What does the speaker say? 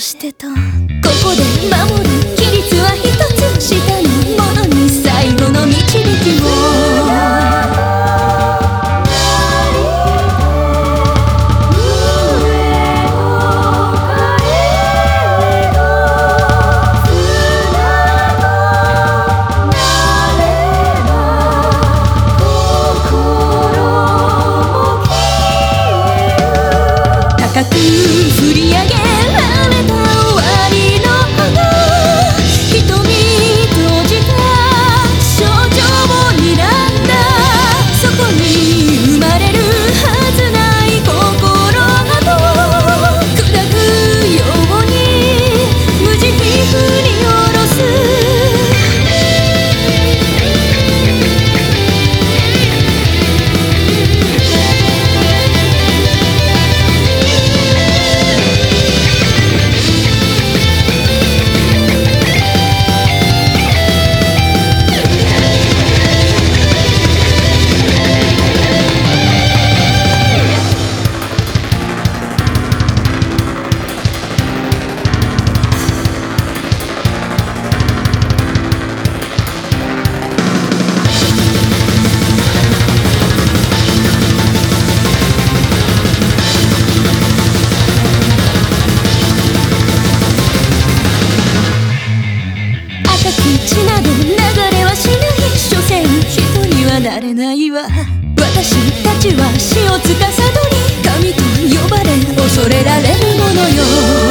してた。ここで守る規律は一つ、下の者に最後の導きを。高く振り上げられた終わりの花、瞳閉じた象徴を睨んだ。そこに生まれるはずない心がと砕くように無慈悲振り下ろす。血など流れはしない、所詮人にはなれないわ。私たちは死を司り神と呼ばれ恐れられるものよ。